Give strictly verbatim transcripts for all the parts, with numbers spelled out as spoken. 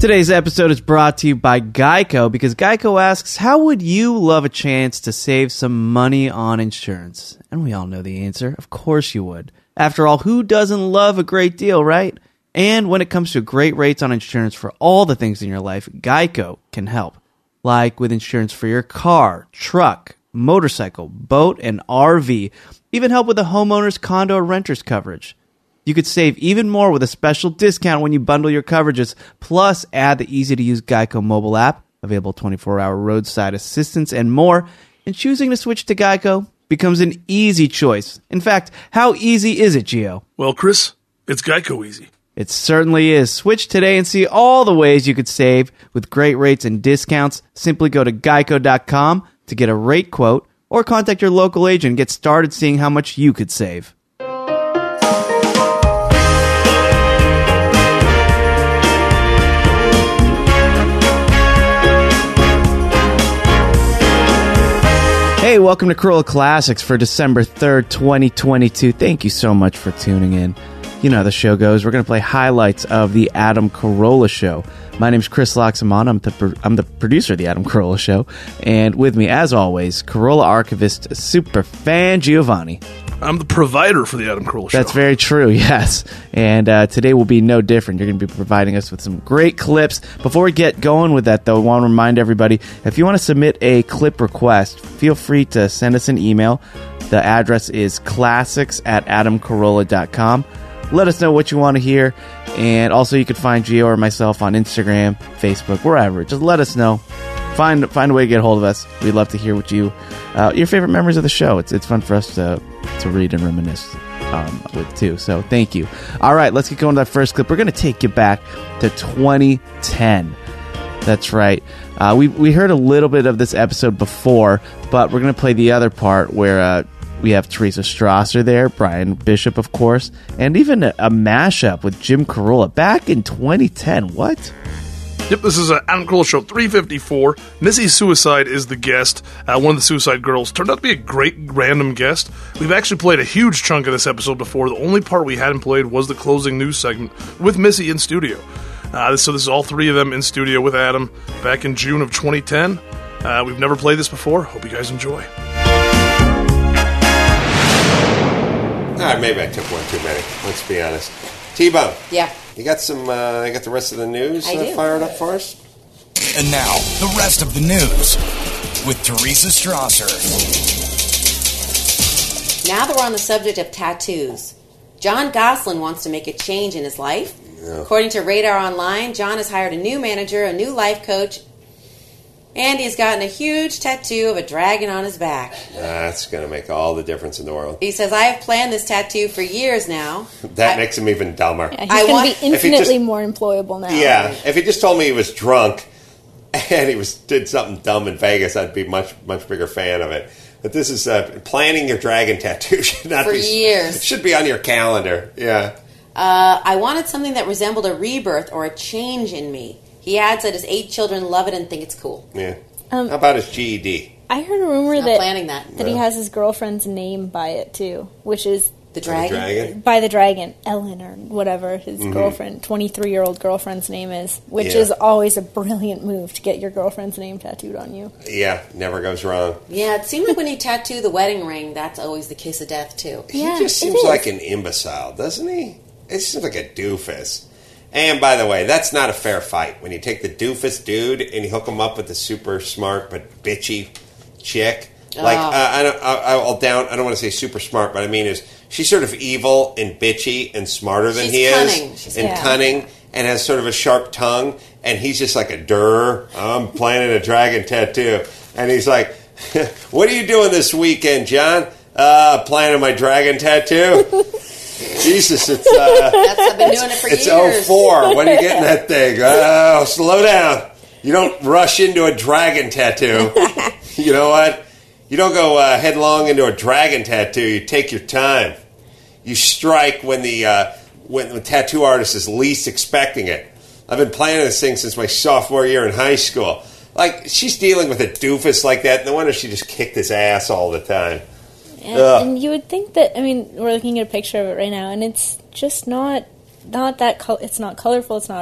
Today's episode is brought to you by Geico because Geico asks, how would you love a chance to save some money on insurance? And we all know the answer. Of course you would. After all, who doesn't love a great deal, right? And when it comes to great rates on insurance for all the things in your life, Geico can help. Like with insurance for your car, truck, motorcycle, boat, and R V. Even help with the homeowner's condo or renter's coverage. You could save even more with a special discount when you bundle your coverages, plus add the easy-to-use Geico mobile app, available twenty-four hour roadside assistance, and more. And choosing to switch to Geico becomes an easy choice. In fact, how easy is it, Gio? Well, Chris, it's Geico easy. It certainly is. Switch today and see all the ways you could save with great rates and discounts. Simply go to geico dot com to get a rate quote or contact your local agent and get started seeing how much you could save. Hey, welcome to Carolla Classics for December third, twenty twenty-two. Thank you so much for tuning in. You know how the show goes. We're going to play highlights of the Adam Carolla Show. My name is Chris Loxamon. I'm the, I'm the producer of the Adam Carolla Show. And with me, as always, Carolla archivist, superfan Giovanni. I'm the provider for the Adam Carolla Show. That's very true, yes. And uh, today will be no different. You're going to be providing us with some great clips. Before we get going with that, though, I want to remind everybody, if you want to submit a clip request, feel free to send us an email. The address is classics at adam carolla dot com. Let us know what you want to hear. And also, you can find Gio or myself on Instagram, Facebook, wherever. Just let us know. Find find a way to get a hold of us. We'd love to hear what you, uh, your favorite memories of the show. It's it's fun for us to to read and reminisce um, with too. So thank you. All right, let's get going to that first clip. We're going to take you back to twenty ten. That's right. Uh, we we heard a little bit of this episode before, but we're going to play the other part where uh, we have Teresa Strasser there, Brian Bishop, of course, and even a, a mashup with Jim Carolla back in twenty ten. What? Yep, this is an Adam Carolla Show three fifty-four. Missy Suicide is the guest. Uh, one of the Suicide Girls turned out to be a great random guest. We've actually played a huge chunk of this episode before. The only part we hadn't played was the closing news segment with Missy in studio. Uh, so this is all three of them in studio with Adam back in June of twenty ten. Uh, we've never played this before. Hope you guys enjoy. All right, maybe I took one too many. Let's be honest. T-Bone. Yeah. You got some, uh, you got the rest of the news I uh, do. fired up for us? And now, the rest of the news with Teresa Strasser. Now that we're on the subject of tattoos, John Gosselin wants to make a change in his life. Yeah. According to Radar Online, John has hired a new manager, a new life coach, and he's gotten a huge tattoo of a dragon on his back. That's going to make all the difference in the world. He says, I have planned this tattoo for years now. That I, makes him even dumber. Yeah, he's I going want- to be infinitely just- more employable now. Yeah, if he just told me he was drunk and he was did something dumb in Vegas, I'd be much much bigger fan of it. But this is uh, planning your dragon tattoo should not For be years. should be on your calendar. Yeah. Uh, I wanted something that resembled a rebirth or a change in me. He adds that his eight children love it and think it's cool. Yeah. Um, How about his G E D? I heard a rumor Not that planning that. that he has his girlfriend's name by it too, which is The dragon? dragon? by the dragon, Ellen or whatever his girlfriend, twenty-three-year-old girlfriend's name is, which Yeah. is always a brilliant move to get your girlfriend's name tattooed on you. Yeah, never goes wrong. Yeah, it seems like when you tattoo the wedding ring, that's always the kiss of death, too. Yeah, he just it seems is. like an imbecile, doesn't he? It seems like a doofus. And by the way, that's not a fair fight. When you take the doofus dude and you hook him up with the super smart but bitchy chick, like Oh. uh, I don't, I, I'll down. I don't want to say super smart, but I mean is she's sort of evil and bitchy and smarter than She's he cunning. is, She's and Yeah. cunning, and has sort of a sharp tongue. And he's just like a durr. I'm planning a dragon tattoo, and he's like, "What are you doing this weekend, John? Uh, planning my dragon tattoo." Jesus, it's uh, That's, I've been doing it for it's years. oh four. When are you getting that thing? Oh, slow down. You don't rush into a dragon tattoo. You know what? You don't go uh, headlong into a dragon tattoo. You take your time. You strike when the uh, when the tattoo artist is least expecting it. I've been planning this thing since my sophomore year in high school. Like, she's dealing with a doofus like that. No wonder she just kicked his ass all the time. And, Ugh. and you would think that, I mean, we're looking at a picture of it right now, and it's just not not that, col- it's not colorful, it's not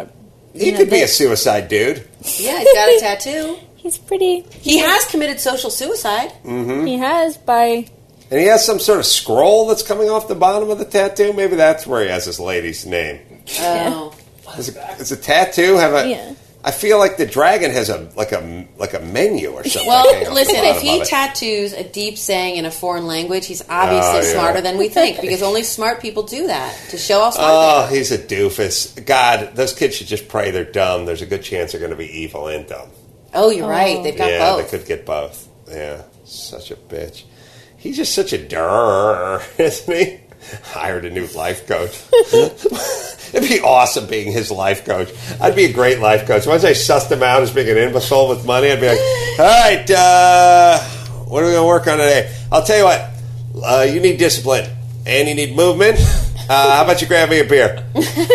He you know, could be that- a suicide dude. Yeah, he's got a tattoo. He's pretty. He has committed social suicide. Mm-hmm. He has by. And he has some sort of scroll that's coming off the bottom of the tattoo. Maybe that's where he has his lady's name. Oh. Does a, does a tattoo have a... Yeah. I feel like the dragon has a like a like a menu or something. hanging Well, off listen, the if bottom he of it. tattoos a deep saying in a foreign language, he's obviously Oh, yeah. smarter than we think, because only smart people do that, to show how smart Oh, they are. he's a doofus. God, those kids should just pray they're dumb. There's a good chance they're going to be evil and dumb. Oh, you're right. They've got yeah, both. they could get both. Yeah, such a bitch. He's just such a durr, isn't he? Hired a new life coach. It'd be awesome being his life coach. I'd be a great life coach. Once I sussed him out as being an imbecile with money, I'd be like, all right, uh, what are we going to work on today? I'll tell you what, uh, you need discipline and you need movement. Uh, how about you grab me a beer?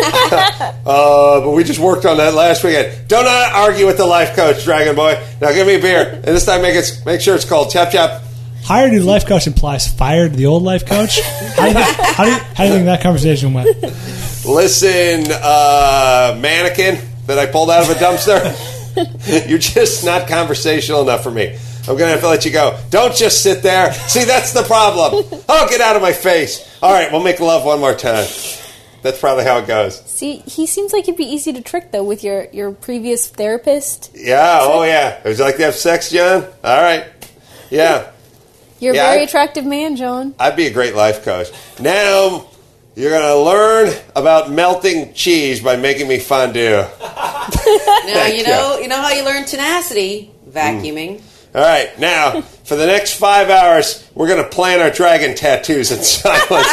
uh, but we just worked on that last weekend. Don't uh, argue with the life coach, Dragon Boy. Now give me a beer. And this time make it make sure it's called Chop Chop. Hired a new life coach implies fired the old life coach. How do you think, how do you, how do you think that conversation went? Listen, uh, mannequin that I pulled out of a dumpster, you're just not conversational enough for me. I'm going to have to let you go. Don't just sit there. See, that's the problem. Oh, get out of my face. All right, we'll make love one more time. That's probably how it goes. See, he seems like he'd be easy to trick though with your your previous therapist. Yeah, oh yeah. Would you like to have sex, John? All right. Yeah. You're Yeah, a very I- attractive man, John. I'd be a great life coach. Now you're going to learn about melting cheese by making me fondue. Now, Thank you know, you know how you learn tenacity? Vacuuming. All right, now, for the next five hours, we're going to plan our dragon tattoos in silence.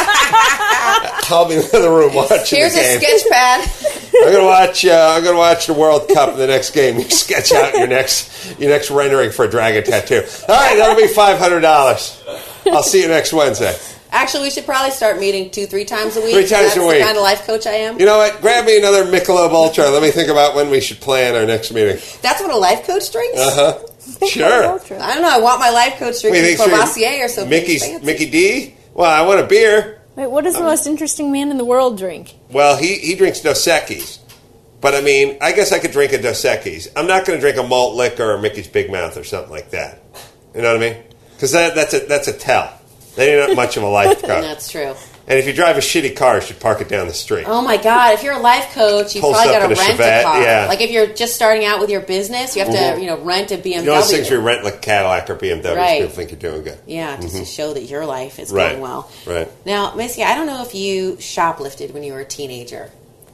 I'll be in the room watching Here's the a game. sketch pad. I'm going to watch. Uh, I'm going to watch the World Cup in the next game. You sketch out your next your next rendering for a dragon tattoo. All right, that'll be five hundred dollars. I'll see you next Wednesday. Actually, we should probably start meeting two, three times a week. Three times That's a the week. kind of life coach I am. You know what? Grab me another Michelob Ultra. Let me think about when we should plan our next meeting. That's what a life coach drinks? Uh huh. Sure. I don't know. I want my life coach What do you drinking think, Courvoisier or something. Mickey's, fancy. Mickey D? Well, I want a beer. Wait, what does the most interesting man in the world drink? Well, he, he drinks Dos Equis. But, I mean, I guess I could drink a Dos Equis. I'm not going to drink a malt liquor or Mickey's Big Mouth or something like that. You know what I mean? Because that, that's, a, that's a tell. Then you're not much of a life coach. That's true. And if you drive a shitty car, you should park it down the street. Oh my God! If you're a life coach, you Pulls probably up got to in a rent Chevette, a car. yeah. Like if you're just starting out with your business, you have to, Mhm. you know, rent a B M W. You know those things where you rent like a Cadillac or B M W, Right. people think you're doing good. Yeah, just to show that your life is Right. going well. Right. Now, Missy, I don't know if you shoplifted when you were a teenager.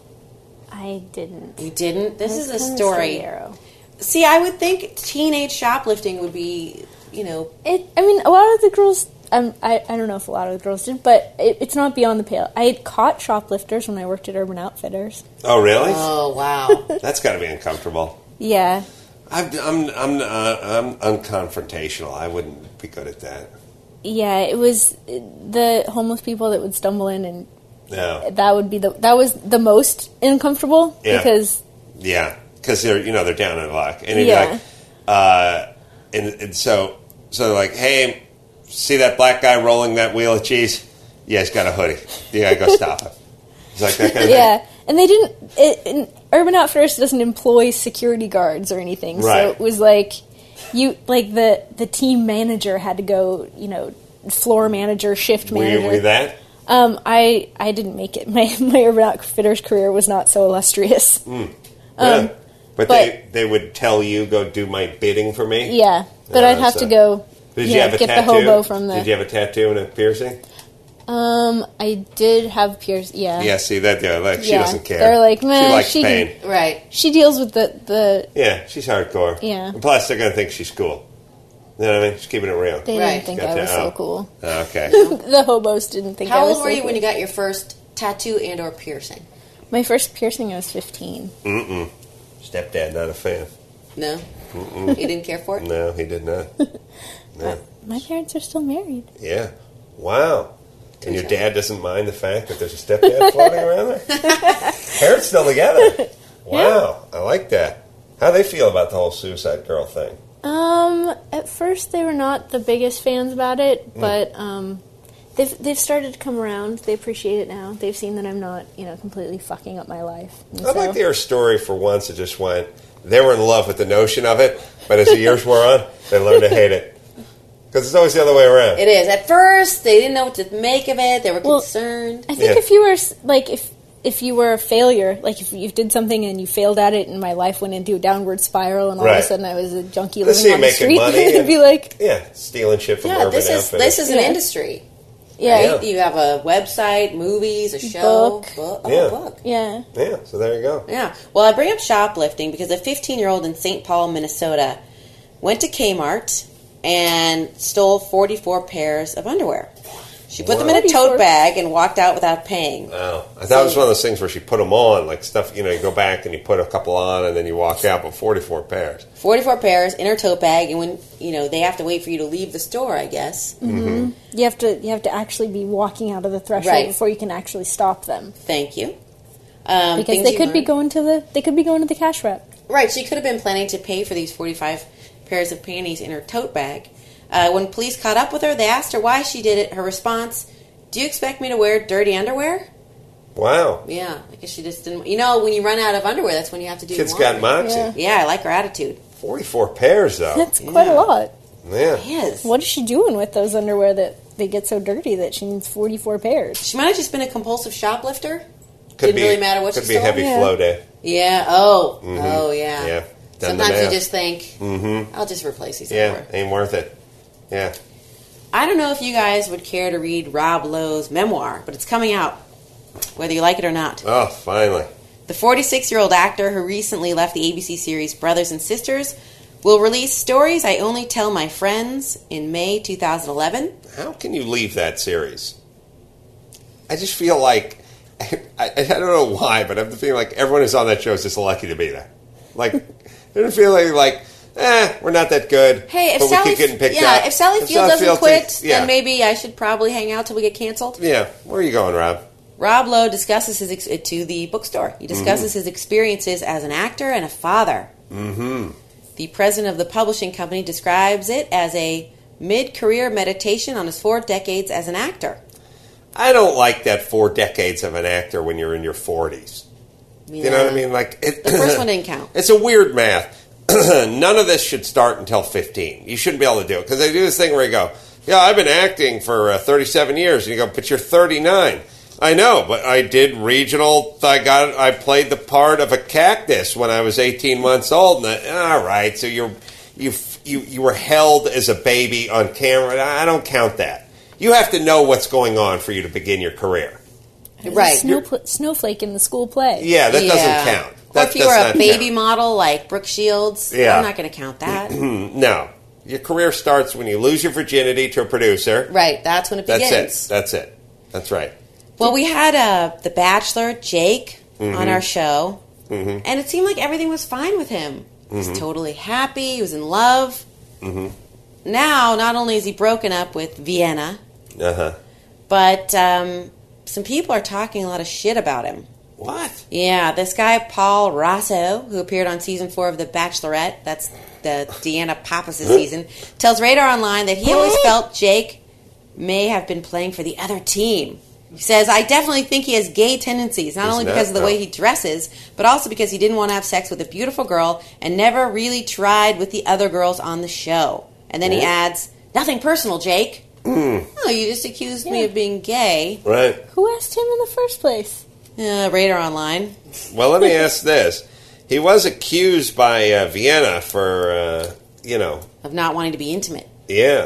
I didn't. You didn't? This I is was a kinda story. straight arrow. See, I would think teenage shoplifting would be, you know, It. I mean, a lot of the girls. Um, I. I don't know if a lot of the girls did, but it, it's not beyond the pale. I had caught shoplifters when I worked at Urban Outfitters. Oh, really? oh wow. That's got to be uncomfortable. Yeah. I'm I'm I'm, uh, I'm unconfrontational. I wouldn't be good at that. Yeah, it was the homeless people that would stumble in, and No. that would be the that was the most uncomfortable Yeah. because Yeah, because they're you know they're down in luck, and you'd Yeah. be like, uh, and, and so so like, hey, see that black guy rolling that wheel of cheese? Yeah, he's got a hoodie. You gotta go stop him. He's like that kind of yeah, and they didn't. It, and Urban Outfitters doesn't employ security guards or anything, so Right. it was like you like the the team manager had to go, you know, floor manager, shift thing. Were manager. you, were you that? Um, I I didn't make it. My my Urban Outfitters career was not so illustrious. Yeah. Um, but, but- they they would tell you go do my bidding for me. Yeah, but Uh, I'd have so- to go. Did you you know, have a get tattoo? the hobo from the. Did you have a tattoo and a piercing? Um, I did have pierce. Yeah. Yeah. See that? Yeah, like she Yeah. doesn't care. They're like, meh, she likes she pain. can- Right. She deals with the the. Yeah, she's hardcore. Yeah. And plus, they're gonna think she's cool. You know what I mean? She's keeping it real. They Right. didn't think Gotcha. I was so Oh. cool. Okay. The hobos didn't think I How was old were so you when cool. you got your first tattoo and or piercing? My first piercing, I was fifteen. Mm-mm. Stepdad, not a fan. No? You didn't care for it? No, he did not. No. My parents are still married. Yeah. Wow. And your dad doesn't mind the fact that there's a stepdad floating around there? Parents still together. Wow. I like that. How do they feel about the whole Suicide Girl thing? Um, at first they were not the biggest fans about it, but um, They've they've started to come around. They appreciate it now. They've seen that I'm not, you know, completely fucking up my life. And I'd so- like to hear a story for once that just went, they were in love with the notion of it, but as the years wore on, they learned to hate it. Because it's always the other way around. It is. At first, they didn't know what to make of it. They were Well, concerned. I think Yeah. if you were s- like if if you were a failure, like if you did something and you failed at it, and my life went into a downward spiral, and all of Right. a sudden I was a junkie Let's living see you on the making street, money it'd and- be like, Yeah, stealing shit from Yeah, Urban this is Outfitters. this is an Yeah. industry. yeah, Yeah. You have a website, movies, a show, Book. book. Oh, Yeah. a book. yeah. Yeah, so there you go. Yeah. Well, I bring up shoplifting because a fifteen-year-old in Saint Paul, Minnesota, went to Kmart and stole forty-four pairs of underwear. She put them in a forty-four tote bag and walked out without paying. Wow. I thought it was one of those things where she put them on, like stuff, you know, you go back and you put a couple on and then you walk out, but forty-four pairs. forty-four pairs in her tote bag, and when, you know, they have to wait for you to leave the store, I guess. You have to you have to actually be walking out of the threshold Right. before you can actually stop them, Thank you. Um, because things they you could be learn. going to the they could be going to the cash wrap. Right, she could have been planning to pay for these forty-five pairs of panties in her tote bag. Uh, when police caught up with her, they asked her why she did it. Her response, "Do you expect me to wear dirty underwear?" Wow. Yeah, I guess she just didn't. You know, when you run out of underwear, that's when you have to do Kid's got laundry. moxie. Yeah. Yeah, I like her attitude. forty-four pairs, though. That's quite Yeah. a lot. Yeah. Yes. What is she doing with those underwear that they get so dirty that she needs forty-four pairs? She might have just been a compulsive shoplifter. Could Didn't be, really matter what Could she be a stole. heavy Yeah. flow day. Yeah. Oh. Oh, yeah. Yeah. Done the Sometimes you math. just think, Mm-hmm. I'll just replace these Yeah, underwear. ain't worth it. Yeah. I don't know if you guys would care to read Rob Lowe's memoir, but it's coming out, whether you like it or not. Oh, finally. The forty-six-year-old actor who recently left the A B C series Brothers and Sisters will release Stories I Only Tell My Friends in May twenty eleven. How can you leave that series? I just feel like, I, I don't know why, but I have the feeling like everyone who's on that show is just lucky to be there. Like, I don't feel like, like, eh, we're not that good. Hey, if but Sally, we keep getting picked yeah, up. if Sally Field Sally doesn't Field quit, takes- yeah. then maybe I should probably hang out till we get canceled. Yeah, where are you going, Rob? Rob Lowe discusses his ex- to the bookstore. He discusses Mm-hmm. his experiences as an actor and a father. Mm-hmm. The president of the publishing company describes it as a mid-career meditation on his four decades as an actor. I don't like that four decades of an actor when you're in your forties. You know what I mean? Like it, The first one didn't count. It's a weird math. None of this should start until fifteen. You shouldn't be able to do it because they do this thing where you go, "Yeah, I've been acting for uh, thirty-seven years," and you go, "But you're thirty-nine." I know, but I did regional. I got. I played the part of a cactus when I was eighteen months old. And I, all right, so you're you you you were held as a baby on camera. I don't count that. You have to know what's going on for you to begin your career. There's Right. a snow, snowflake in the school play. Yeah, that Yeah. doesn't count. Or That if you does were a not baby count. model like Brooke Shields, Yeah. I'm not going to count that. No, your career starts when you lose your virginity to a producer. Right, that's when it That's begins. it. That's it. That's right. Well, we had uh, The Bachelor, Jake, Mm-hmm. on our show, and it seemed like everything was fine with him. He Mm-hmm. was totally happy. He was in love. Now, not only is he broken up with Vienna, Uh huh. but um, some people are talking a lot of shit about him. What? Yeah, this guy, Paul Rosso, who appeared on season four of The Bachelorette, that's the Deanna Pappas' season, tells Radar Online that he always felt Jake may have been playing for the other team. He says, I definitely think he has gay tendencies, not He's only not, because of the no. way he dresses, but also because he didn't want to have sex with a beautiful girl and never really tried with the other girls on the show. And then he adds, nothing personal, Jake. Mm. Oh, you just accused me Yeah. of being gay. Right. Who asked him in the first place? Uh, Radar Online. Well, let me ask this. He was accused by uh, Vienna for, uh, you know, Of not wanting to be intimate. yeah.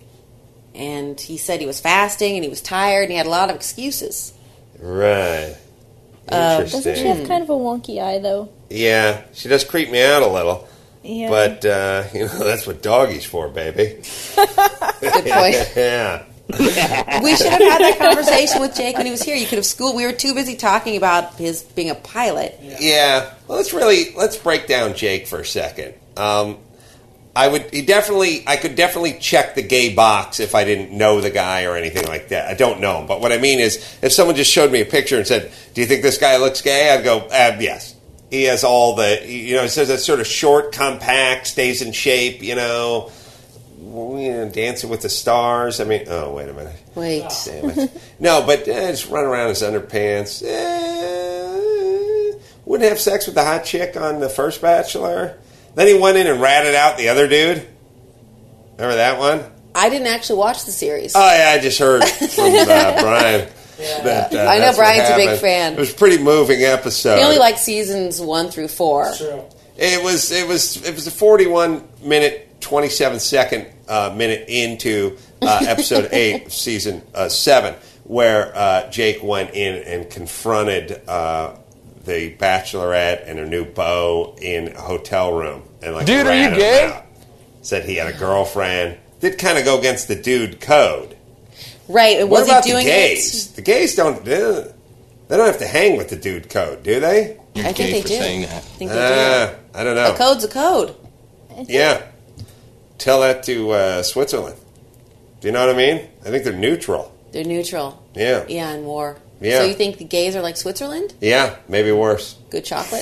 And he said he was fasting and he was tired and he had a lot of excuses. Right. Uh, Interesting. Doesn't she have kind of a wonky eye, though? Yeah, she does creep me out a little. Yeah. But, uh, you know, that's what doggy's for, baby. Good point. Yeah. We should have had that conversation with Jake when he was here. You could have schooled. We were too busy talking about his being a pilot. Yeah. Well, let's really, let's break down Jake for a second. Um, I would, he definitely, I could definitely check the gay box if I didn't know the guy or anything like that. I don't know him. But what I mean is, if someone just showed me a picture and said, do you think this guy looks gay? I'd go, uh, yes. He has all the, you know, it says it's sort of short, compact, stays in shape, you know, you know, Dancing with the Stars. I mean, oh, wait a minute. Wait. Damn it. No, but uh, just run around in his underpants. Eh, wouldn't have sex with the hot chick on the first Bachelor. Then he went in and ratted out the other dude. Remember that one? I didn't actually watch the series. Oh, yeah, I just heard from uh, Brian. Yeah. That, uh, I know that's what Brian's a big happened. fan. It was a pretty moving episode. He only liked seasons one through four. True. It was it was it was a forty-one minute, twenty-seven second uh, minute into uh, episode eight, of season uh, seven, where uh, Jake went in and confronted uh, the Bachelorette and her new beau in a hotel room and like Dude, are you ratted gay? him out. Said he had a girlfriend. Did kind of go against the dude code. Right. And What was about he doing the gays? it? The gays don't they don't they don't have to hang with the dude code, do they? I think they do. I think they Uh, do. I don't know. A code's a code. Yeah. Tell that to uh, Switzerland. Do you know what I mean? I think they're neutral. They're neutral. Yeah. Yeah, in war. Yeah. So you think the gays are like Switzerland? Yeah, maybe worse. Good chocolate?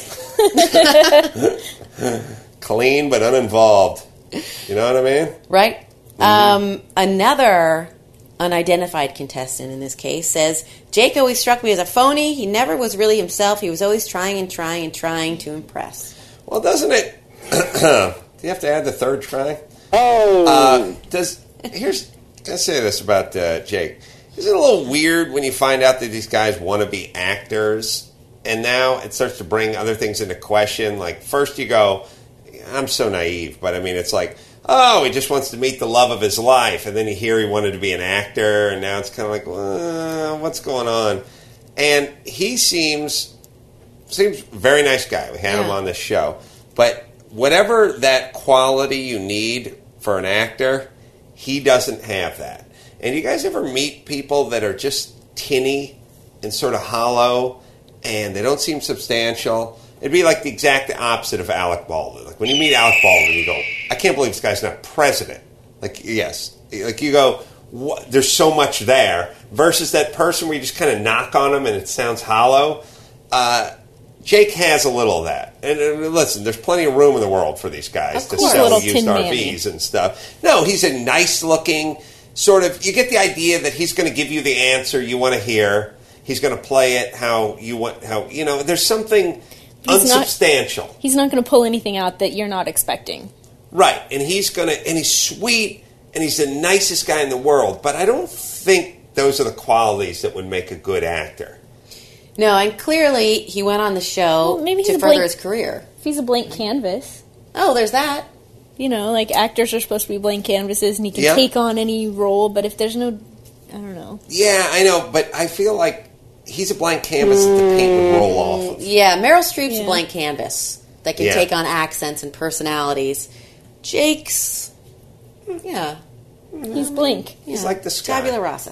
Clean but uninvolved. You know what I mean? Right. Um, another unidentified contestant in this case says, Jake always struck me as a phony. He never was really himself. He was always trying and trying and trying to impress. Well, doesn't it? Do you have to add the third try? Oh. Uh, does here's I say this about uh, Jake. Isn't it a little weird when you find out that these guys want to be actors, and now it starts to bring other things into question? Like first you go, I'm so naive, but I mean it's like, oh, he just wants to meet the love of his life, and then you hear he wanted to be an actor, and now it's kind of like, well, what's going on? And he seems seems a very nice guy. We had Yeah. him on this show, but whatever that quality you need for an actor, he doesn't have that. And you guys ever meet people that are just tinny and sort of hollow, and they don't seem substantial? It'd be like the exact opposite of Alec Baldwin. Like when you meet Alec Baldwin, you go, I can't believe this guy's not president. Like, yes. Like you go, what? There's so much there. Versus that person where you just kind of knock on him and it sounds hollow. Uh, Jake has a little of that. And, and listen, there's plenty of room in the world for these guys Of to course. sell Little used Tin R Manny. Vs and stuff. No, he's a nice looking sort of, you get the idea that he's going to give you the answer you want to hear. He's going to play it how you want, how, you know, there's something He's not- unsubstantial. He's not going to pull anything out that you're not expecting. Right, and he's gonna, and he's sweet, and he's the nicest guy in the world. But I don't think those are the qualities that would make a good actor. No, and clearly he went on the show Well, maybe to he's a further blank- his career. If he's a blank canvas, Oh, there's that. you know, like actors are supposed to be blank canvases and he can Yeah. take on any role, but if there's no, I don't know. Yeah, I know, but I feel like he's a blank canvas that the paint would roll off of. Yeah, Meryl Streep's a Yeah. blank canvas that can Yeah. take on accents and personalities. Jake's, yeah. He's blank. He's yeah. like the sky. Tabula rasa.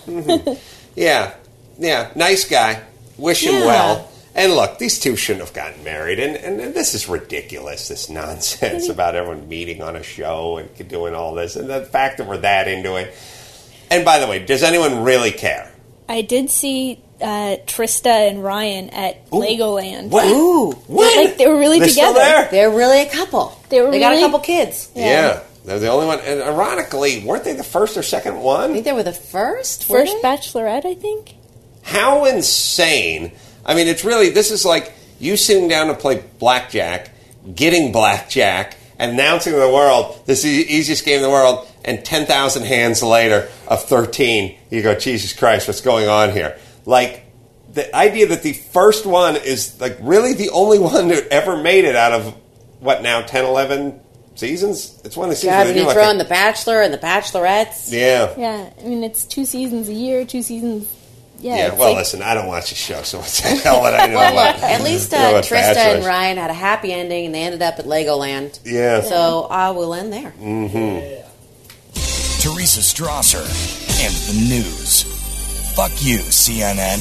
Yeah, yeah, nice guy. Wish him Yeah. well. And look, these two shouldn't have gotten married, and, and, and this is ridiculous, this nonsense about everyone meeting on a show and doing all this, and the fact that we're that into it. And by the way, does anyone really care? I did see uh, Trista and Ryan at Legoland. What? Ooh. When? Like, they were really They're still together. there? They're really a couple. They were They got a really- couple kids. Yeah. They're the only one. And ironically, weren't they the first or second I one? think they were the first. were First they? Bachelorette, I think. How insane. I mean, it's really, this is like you sitting down to play blackjack, getting blackjack, announcing to the world, this is the easiest game in the world, and ten thousand hands later of thirteen, you go, Jesus Christ, what's going on here? Like, the idea that the first one is, like, really the only one that ever made it out of, what now, ten, eleven seasons? It's one of the seasons God, where when they you do throw like in The Bachelor and The Bachelorettes. a, Yeah. Yeah, I mean, it's two seasons a year, two seasons. Yeah, Yeah, it's well, like, listen, I don't watch the show, so what the hell would I know Well, about look, at least you know uh, what Trista Bachelor and is. Ryan had a happy ending, and they ended up at Legoland. Yeah. So I will end there. Teresa Strasser and the news. Fuck you, C N N.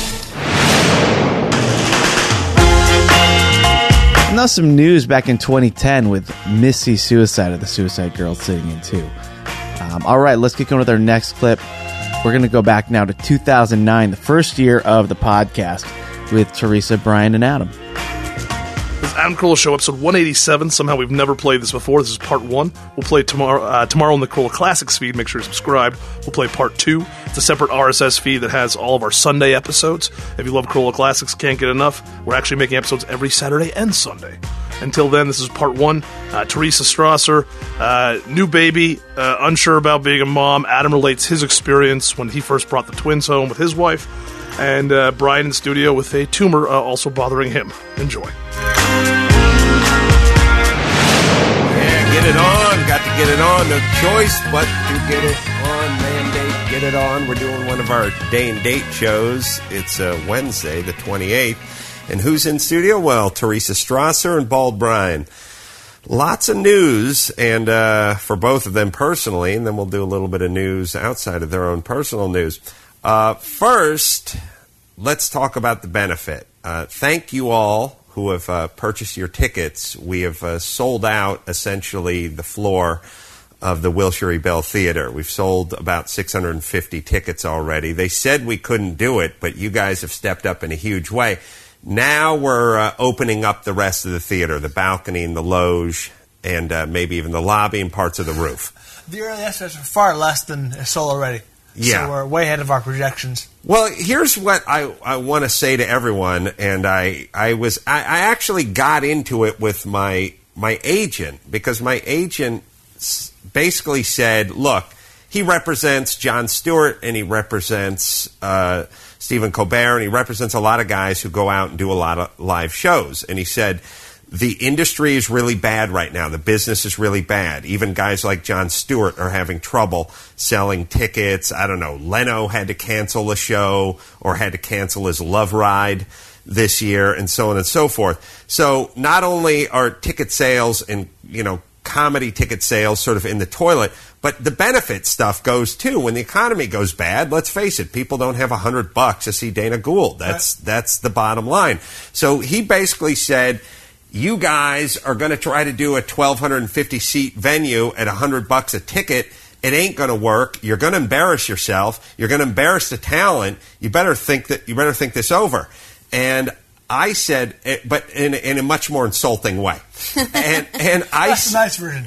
And now some news back in twenty ten with Missy Suicide of the Suicide Girls sitting in too. Um, all right, let's get going with our next clip. We're going to go back now to two thousand nine, the first year of the podcast, with Teresa, Brian, and Adam. This is Adam Carolla Show, episode one eighty-seven. Somehow we've never played this before. This is part one. We'll play tomorrow uh, tomorrow on the Carolla Classics feed. Make sure you're subscribed. We'll play part two. It's a separate R S S feed that has all of our Sunday episodes. If you love Carolla Classics, can't get enough, we're actually making episodes every Saturday and Sunday. Until then, this is part one. Uh, Teresa Strasser, uh, new baby, uh, unsure about being a mom. Adam relates his experience when he first brought the twins home with his wife. And uh, Brian in studio with a tumor uh, also bothering him. Enjoy. Yeah, get it on. Got to get it on. No choice but to get it on. Mandate, get it on. We're doing one of our day and date shows. It's uh, Wednesday, the twenty-eighth. And who's in studio? Well, Teresa Strasser and Bald Brian. Lots of news, and uh, for both of them personally, and then we'll do a little bit of news outside of their own personal news. Uh, first, let's talk about the benefit. Uh, thank you all who have uh, purchased your tickets. We have uh, sold out, essentially, the floor of the Wilshire Bell Theater. We've sold about six hundred fifty tickets already. They said we couldn't do it, but you guys have stepped up in a huge way. Now we're uh, opening up the rest of the theater, the balcony and the loge, and uh, maybe even the lobby and parts of the roof. The early estimates are far less than sold already. Yeah. So we're way ahead of our projections. Well, here's what I, I want to say to everyone, and I I was I, I actually got into it with my my agent, because my agent basically said, look, he represents Jon Stewart and he represents uh, Stephen Colbert, and he represents a lot of guys who go out and do a lot of live shows. And he said, the industry is really bad right now. The business is really bad. Even guys like Jon Stewart are having trouble selling tickets. I don't know. Leno had to cancel a show or had to cancel his Love Ride this year, and so on and so forth. So not only are ticket sales and, you know, comedy ticket sales sort of in the toilet, but the benefit stuff goes too. When the economy goes bad, let's face it, people don't have a hundred bucks to see Dana Gould. That's, right. That's the bottom line. So he basically said, you guys are going to try to do a twelve fifty seat venue at a hundred bucks a ticket. It ain't going to work. You're going to embarrass yourself. You're going to embarrass the talent. You better think that. You better think this over. And I said, but in, in a much more insulting way. And and I that's a nice version.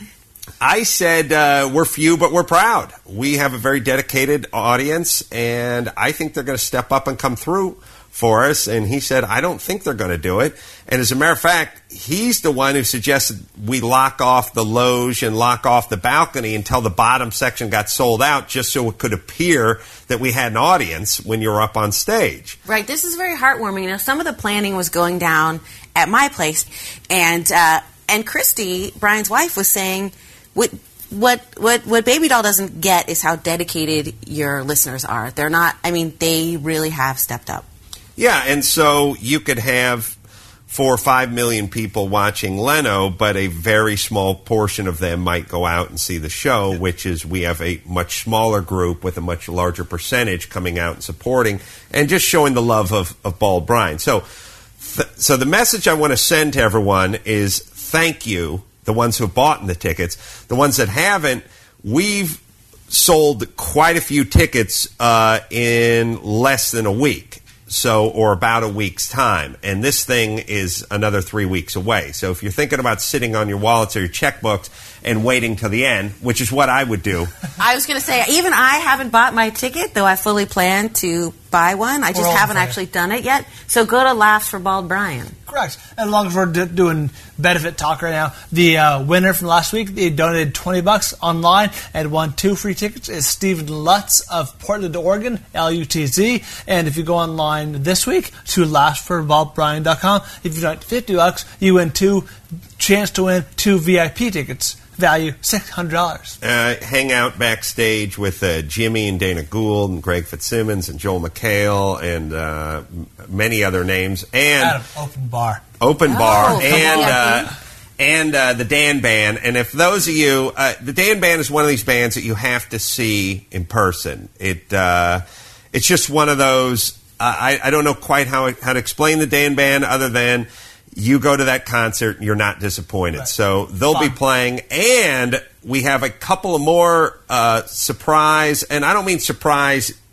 I said, uh, we're few, but we're proud. We have a very dedicated audience, and I think they're going to step up and come through for us. And he said, I don't think they're going to do it. And as a matter of fact, he's the one who suggested we lock off the loge and lock off the balcony until the bottom section got sold out, just so it could appear that we had an audience when you're up on stage. Right. This is very heartwarming. You know, some of the planning was going down at my place, and uh, and Christy, Brian's wife, was saying, what what what what Baby Doll doesn't get is how dedicated your listeners are. They're not. I mean, they really have stepped up. Yeah, and so you could have four or five million people watching Leno, but a very small portion of them might go out and see the show, which is we have a much smaller group with a much larger percentage coming out and supporting and just showing the love of, of Bald Brian. So, th- so the message I want to send to everyone is thank you, the ones who have bought the tickets. The ones that haven't, we've sold quite a few tickets uh, in less than a week. So, or about a week's time. And this thing is another three weeks away. So if you're thinking about sitting on your wallets or your checkbooks and waiting till the end, which is what I would do. I was going to say, even I haven't bought my ticket, though I fully plan to buy one. I just haven't actually done it yet. So go to Laughs for Bald Brian. Correct. And as long as we're d- doing benefit talk right now, the uh, winner from last week, they donated twenty bucks online and won two free tickets, is Stephen Lutz of Portland, Oregon, L U T Z. And if you go online this week to laughs for bald brian dot com, if you donate fifty bucks, you win two, chance to win two V I P tickets. Value six hundred dollars. Uh, hang out backstage with uh, Jimmy and Dana Gould and Greg Fitzsimmons and Joel McHale and uh, many other names. And Adam, open bar. Open bar. Oh, and uh, and uh, the Dan Band. And if those of you, uh, the Dan Band is one of these bands that you have to see in person. It uh, It's just one of those, uh, I, I don't know quite how, how to explain the Dan Band other than you go to that concert and you're not disappointed. Right. So they'll Fun. be playing, and we have a couple of more uh, surprise, and I don't mean surprise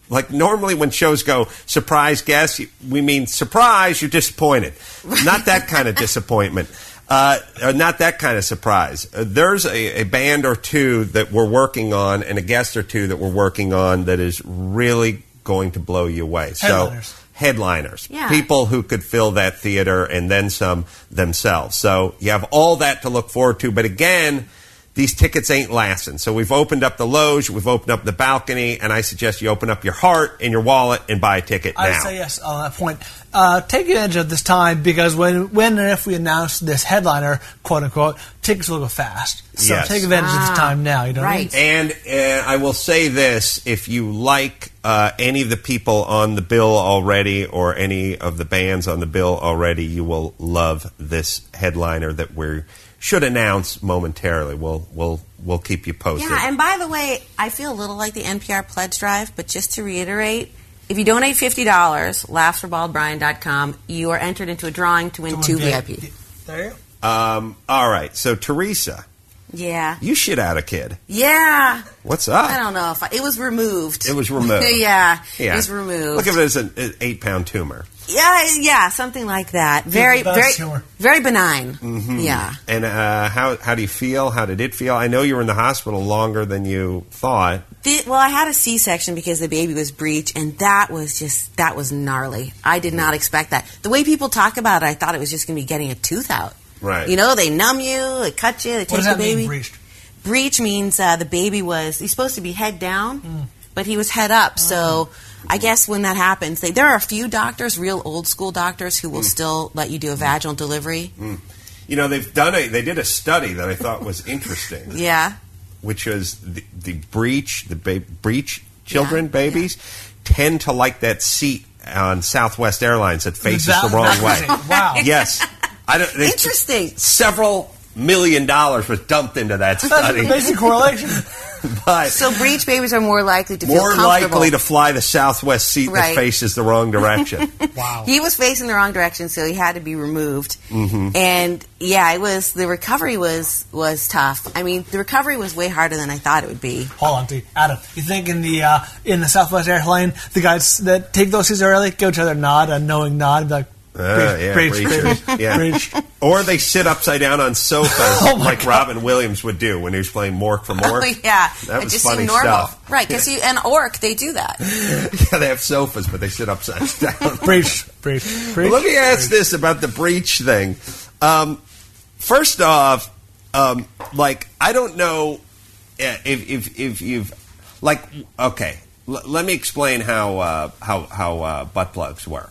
Like normally when shows go surprise guest, we mean surprise, you're disappointed. Not that kind of disappointment. Uh, not that kind of surprise. Uh, there's a, a band or two that we're working on and a guest or two that we're working on that is really going to blow you away. Headliners. So headliners. Yeah. People who could fill that theater and then some themselves. So you have all that to look forward to. But again, these tickets ain't lasting. So we've opened up the loge, we've opened up the balcony, and I suggest you open up your heart and your wallet and buy a ticket now. I say yes on that point. Uh, take advantage of this time because when, when and if we announce this headliner, quote unquote, tickets will go fast. So Yes. take advantage Ah, of the time now. You know right. what I mean? And uh, I will say this, if you like uh, any of the people on the bill already or any of the bands on the bill already, you will love this headliner that we should announce momentarily. We'll we'll we'll keep you posted. Yeah, and by the way, I feel a little like the N P R pledge drive, but just to reiterate, if you donate fifty dollars, laughs for bald brian dot com, you are entered into a drawing to win To two win V I V- P. There you go. Um, all right, so Teresa, Yeah. you shit out a kid. Yeah. What's up? I don't know if I, it was removed. It was removed. yeah, Yeah. it was removed. Look at it as an an eight-pound tumor. Yeah, yeah, something like that. Very, the best very, humor. very benign. Mm-hmm. Yeah. And uh, how how do you feel? How did it feel? I know you were in the hospital longer than you thought. The, well, I had a C-section because the baby was breech, and that was just that was gnarly. I did not expect that. The way people talk about it, I thought it was just going to be getting a tooth out. Right. You know, they numb you, they cut you, they What take does the that baby. mean, breached? Breech means uh, the baby was he's supposed to be head down, but he was head up. So I guess when that happens, they, there are a few doctors, real old school doctors, who will still let you do a vaginal delivery. You know, they've done a they did a study that I thought was interesting. Yeah. Which was the, the breech, the ba- breech children, Yeah, babies, tend to like that seat on Southwest Airlines that faces That- the wrong that's way. amazing. Wow. Yes. I don't, they- Interesting. Several million dollars was dumped into that That's study. a basic correlation. But So breech babies are more likely to feel more comfortable. likely to fly the Southwest seat Right. that faces the wrong direction. Wow. He was facing the wrong direction, so he had to be removed. Mm-hmm. And yeah, it was the recovery was was tough. I mean, the recovery was way harder than I thought it would be. Hold on, T. Adam. You think in the uh, in the Southwest airplane, the guys that take those seats early give each other a nod, a knowing nod, and be like, Uh, yeah, breach, breachers. breach, Yeah. breach. Or they sit upside down on sofas Oh my like God. Robin Williams would do when he was playing Mork for Mork. Oh yeah, That it was just funny seemed normal, stuff. right? Because and Orc they do that. Yeah, they have sofas, but they sit upside down. breach, breach, Well, breach. let me ask breach. this about the breach thing. Um, first off, um, like I don't know if if, if you've like okay. L- let me explain how uh, how how uh, butt plugs work.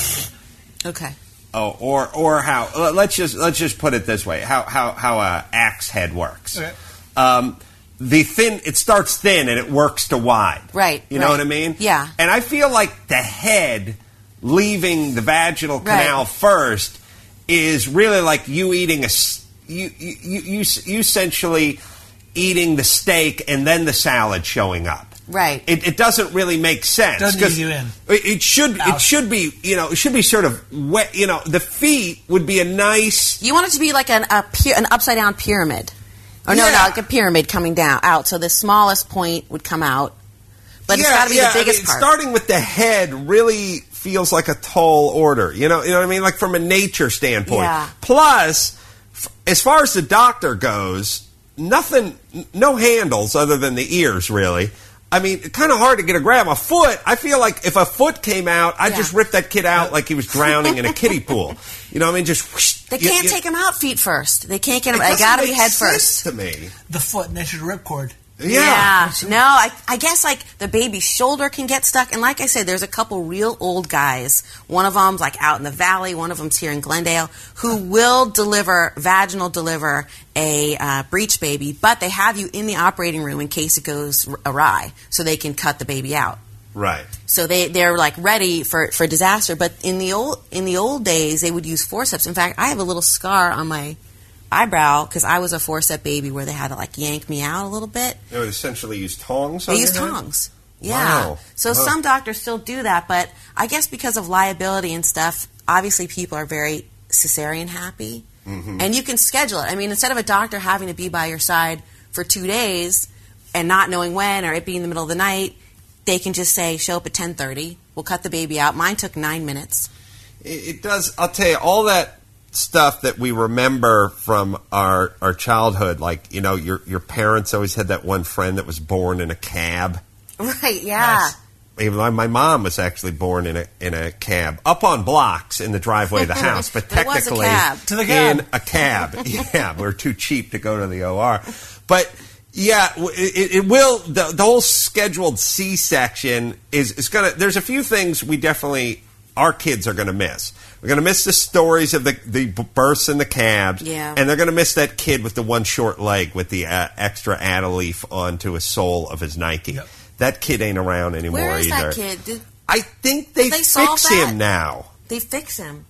Okay. Oh, or or how uh, let's just let's just put it this way: how how how a axe head works. Okay. Um, the thin it starts thin and it works to wide. Right, You know right. what I mean? Yeah. And I feel like the head leaving the vaginal Right. canal first is really like you eating a s- you you you, you, you essentially eating the steak and then the salad showing up. Right. It, it doesn't really make sense. Doesn't 'cause ease you in. It, it should. It Ouch. should be. You know. It should be sort of wet. You know. The feet would be a nice. You want it to be like an a py- an upside down pyramid, or no, Yeah. no, like a pyramid coming down out. So the smallest point would come out, but it's Yeah, got to be yeah, the biggest I mean, part. Starting with the head really feels like a tall order. You know. You know what I mean? Like from a nature standpoint. Yeah. Plus, f- as far as the doctor goes, nothing. n- No handles other than the ears, really. I mean, kind of hard to get a grab. A foot, I feel like if a foot came out, I'd Yeah. just rip that kid out like he was drowning in a kiddie pool. You know what I mean? Just whoosh, They you- can't you- take them out feet first. They can't get them. It They doesn't got to be make head sense first. to me. The foot, nature's ripcord. Yeah. No, I, I guess like the baby's shoulder can get stuck. And like I said, there's a couple real old guys. One of them's like out in the valley. One of them's here in Glendale who will deliver, vaginal deliver a uh, breech baby, but they have you in the operating room in case it goes r- awry so they can cut the baby out. Right. So they, they're like ready for, for disaster. But in the old in the old days, they would use forceps. In fact, I have a little scar on my eyebrow because I was a forcep baby where they had to like yank me out a little bit. They would essentially use tongs. They on use your head? tongs. Yeah. Wow. So Huh. some doctors still do that, but I guess because of liability and stuff, obviously people are very cesarean happy. Mm-hmm. And you can schedule it. I mean, instead of a doctor having to be by your side for two days and not knowing when or it being the middle of the night, they can just say, show up at ten thirty. We'll cut the baby out. Mine took nine minutes. It, it does. I'll tell you, all that stuff that we remember from our our childhood, like, you know, your your parents always had that one friend that was born in a cab. Right, yeah. Nice. Even though my mom was actually born in a in a cab, up on blocks in the driveway of the house, but, But it was a technically cab. To the cab. in a cab. Yeah, we we're too cheap to go to the O R. But yeah, it, it will. The, the whole scheduled C-section is is gonna. There's a few things we definitely our kids are gonna miss. We're gonna miss the stories of the the births in the cabs, Yeah. and they're gonna miss that kid with the one short leg with the uh, extra add leaf onto his sole of his Nike. Yep. That kid ain't around anymore Where is either. that kid? Did I think they, Did they solve fix that? him now. they fix him?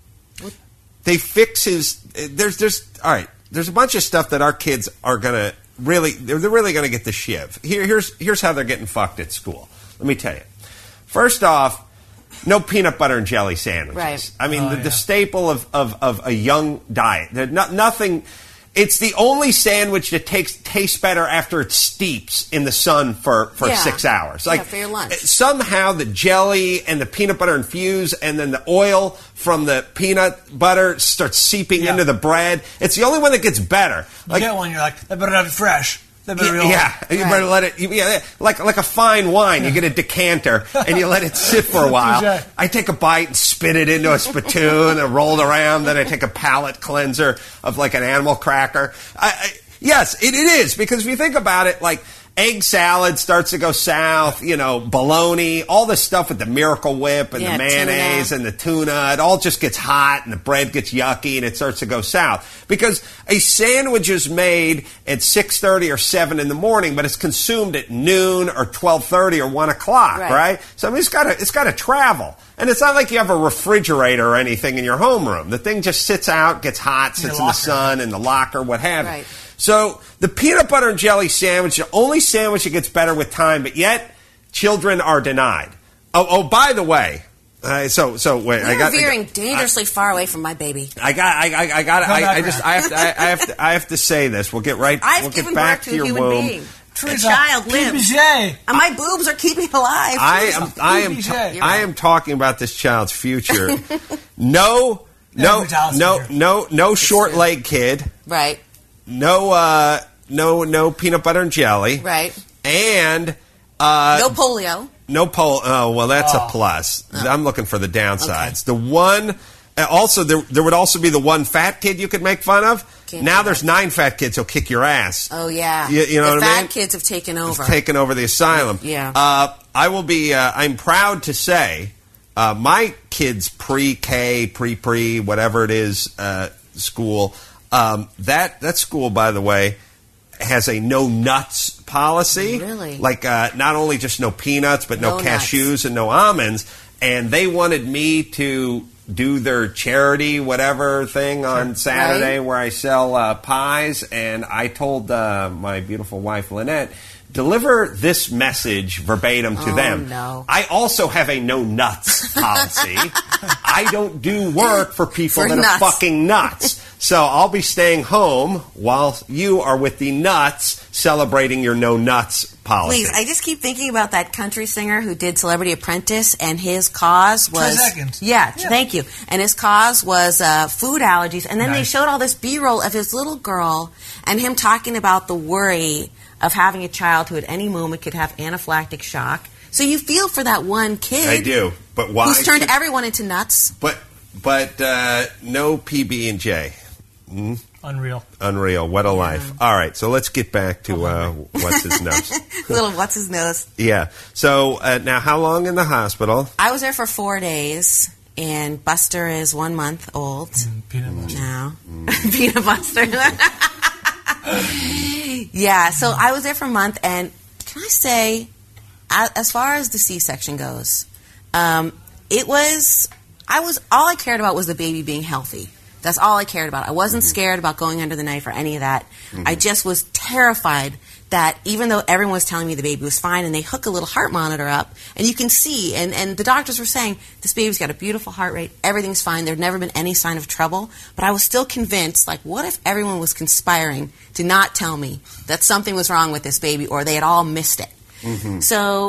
They fix his. There's there's all right. There's a bunch of stuff that our kids are gonna really. They're, they're really gonna get the shiv. Here here's here's how they're getting fucked at school. Let me tell you. First off, no peanut butter and jelly sandwiches. Right. I mean, Oh, the, yeah. the staple of, of, of a young diet. There's no, nothing. It's the only sandwich that takes tastes better after it steeps in the sun for, for Yeah. six hours. Yeah, Like for your lunch. somehow the jelly and the peanut butter infused, and then the oil from the peanut butter starts seeping Yeah. into the bread. It's the only one that gets better. You get one, you're like, they better have it fresh. They better be old. Yeah, you better let it. you- Yeah, like like a fine wine, you get a decanter and you let it sit for a while. Touche. I take a bite and spit it into a spittoon and roll it around. Then I take a palate cleanser of like an animal cracker. I, I, yes, it, it is, because if you think about it, like egg salad starts to go south. You know, bologna, all this stuff with the Miracle Whip and Yeah, the mayonnaise tuna. and the tuna, it all just gets hot and the bread gets yucky and it starts to go south. Because a sandwich is made at six thirty or seven in the morning, but it's consumed at noon or twelve thirty or one o'clock, right? Right. So I mean, it's got to it's got to travel. And it's not like you have a refrigerator or anything in your homeroom. The thing just sits out, gets hot, In your sits in the locker. sun, in the locker, what have you. Right. So the peanut butter and jelly sandwich, the only sandwich that gets better with time, but yet children are denied. Oh, oh by the way, uh, so so wait, I You're got veering I, dangerously far away from my baby. I got I I, I got Come I, back I just around. I have to I, I have to I have to say this. We'll get right. I've we'll given get back birth to to a your human womb. being. Teresa, A child lives. P B J. And my boobs are keeping me alive. I am I am P B J. ta- You're I right. am talking about this child's future. no no Every child's no future. no no short true. leg kid. Right, No uh no no peanut butter and jelly. right. And uh No polio. no pole. Oh well, that's Oh. a plus. I'm looking for the downsides. The one. uh, Also, there, there would also be the one fat kid you could make fun of. Can't now do there's that. nine fat kids who'll kick your ass. Oh, yeah. You- you know the what I fat mean? kids have taken over. Taken over the asylum. Yeah. Uh, I will be. Uh, I'm proud to say, uh, my kids' pre-K, pre-pre, whatever it is, uh, school. Um, that that school, by the way, has a no nuts policy. Really? Like uh, not only just no peanuts, but no, No nuts. cashews and no almonds. And they wanted me to do their charity whatever thing on Saturday Right. where I sell uh, pies, and I told uh, my beautiful wife Lynette, deliver this message verbatim to Oh, them. no. I also have a no nuts policy. I don't do work for people For that nuts. are fucking nuts. So I'll be staying home while you are with the nuts celebrating your no nuts policy. Please, I just keep thinking about that country singer who did Celebrity Apprentice, and his cause was Troy Seconds. Yeah, Yeah. thank you. And his cause was uh, food allergies. And then they Nice. showed all this B-roll of his little girl and him talking about the worry of having a child who at any moment could have anaphylactic shock. So you feel for that one kid. I do, but why? Who's turned should- everyone into nuts. But but uh, no P B and J. Unreal. Unreal. What a life. All right, so let's get back to uh, what's his nose. Little what's his nose. Yeah. So uh, now, how long in the hospital? I was there for four days, and Buster is one month old Peanut butter. now. Peanut Buster. Yeah, so I was there for a month, and can I say, a- as far as the C-section goes, um, it was, I was, all I cared about was the baby being healthy. That's all I cared about. I wasn't scared about going under the knife or any of that. I just was terrified that even though everyone was telling me the baby was fine, and they hook a little heart monitor up, and you can see, and, and the doctors were saying, this baby's got a beautiful heart rate, everything's fine, there'd never been any sign of trouble, but I was still convinced, like, what if everyone was conspiring to not tell me that something was wrong with this baby, or they had all missed it? So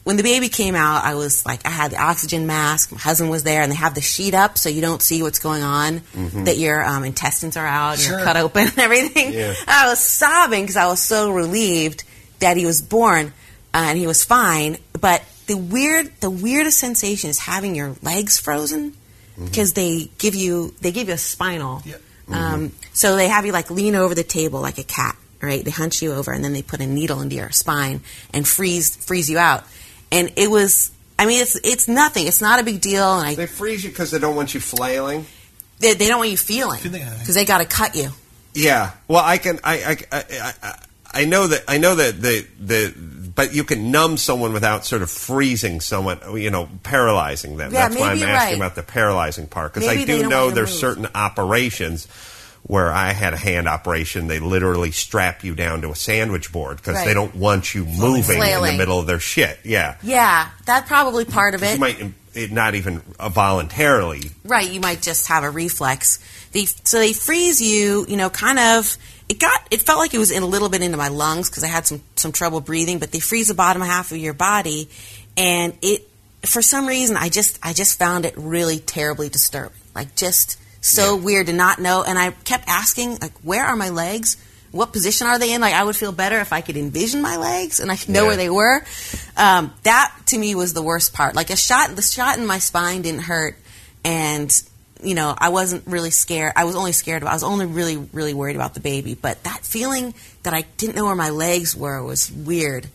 when the baby came out, I was like, I had the oxygen mask. My husband was there, and they have the sheet up so you don't see what's going on, mm-hmm. that your um, intestines are out and sure. you're cut open and everything. Yeah. I was sobbing because I was so relieved that he was born uh, and he was fine. But the weird, the weirdest sensation is having your legs frozen because mm-hmm. they give you they give you a spinal. Yep. Mm-hmm. Um, so they have you like lean over the table like a cat, right? They hunch you over and then they put a needle into your spine and freeze freeze you out. And it was, I mean, it's it's nothing. It's not a big deal. And I, they freeze you because they don't want you flailing? They, they don't want you feeling. Because they got to cut you. Yeah. Well, I can, I, I, I, I, I know that, I know that the, the, but you can numb someone without sort of freezing someone, you know, paralyzing them. Yeah, That's why I'm asking right. about the paralyzing part. Because I do know there's move. certain operations where I had a hand operation, they literally strap you down to a sandwich board because right. they don't want you moving Flailing. in the middle of their shit. Yeah. Yeah, that's probably part of it. You might it not even uh, voluntarily. Right, you might just have a reflex. They, so they freeze you, you know, kind of, it got, it felt like it was in a little bit into my lungs because I had some, some trouble breathing, but they freeze the bottom half of your body, and it, for some reason, I just, I just found it really terribly disturbing. Like, just... So yeah. weird to not know, and I kept asking, like, where are my legs? What position are they in? Like, I would feel better if I could envision my legs and I could know yeah. where they were. Um, that, to me, was the worst part. Like, a shot, the shot in my spine didn't hurt, and, you know, I wasn't really scared. I was only scared about, I was only really, really worried about the baby. But that feeling that I didn't know where my legs were was weird.